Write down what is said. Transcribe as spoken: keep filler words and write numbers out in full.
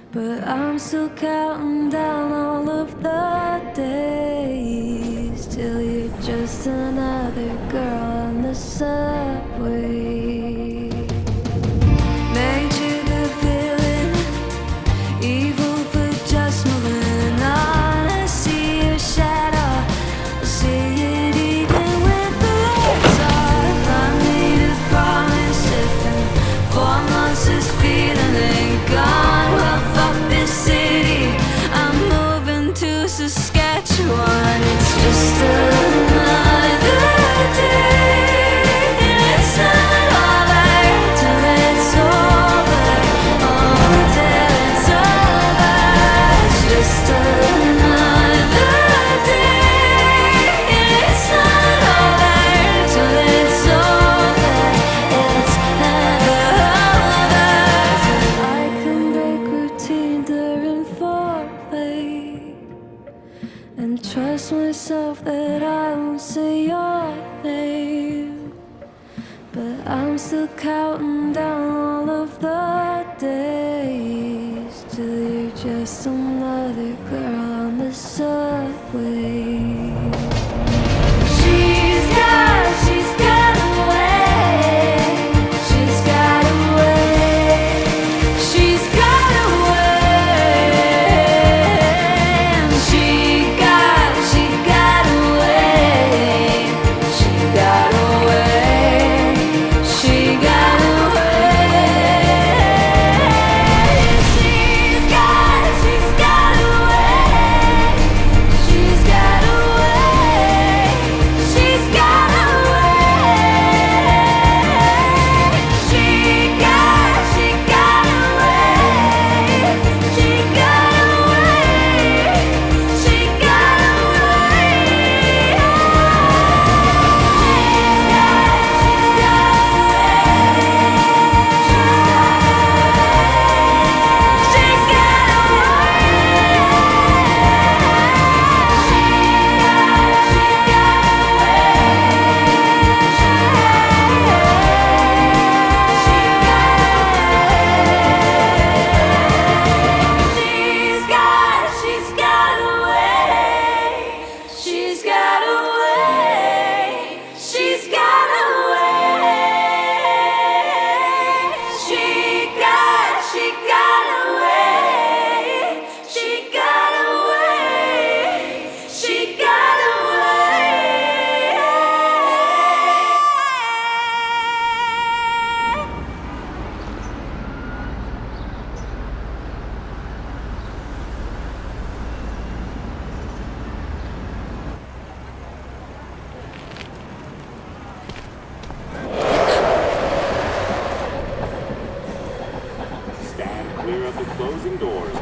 But I'm still counting down all of the days till you're just another girl on the subway. Made you the villain, evil for just moving on. I see your shadow, I see it even when the lights off. I made a promise if in four months this feeling ain't gone, well fuck this city, I'm moving to Saskatchewan. It's just another day, and it's not over till it's over, oh till it's over. It's just another day, and it's not over till it's over, it's never over. I can break routine during foreplay and trust myself that I won't say your name. But I'm still counting down all of the days till you're just another girl on the subway. She's got, she's got a way, she's got a way, she's got a way, and she got, she got a way, she got a way, she got a way. She's got, she's got a way, she's got a way, she's got a way. She got, she got a way, she got a way, she got a way. She's got, she's got a way, she's got a way, she's got a way. She got, she got a way, she got a way, she got a way. Stand clear of the closing doors.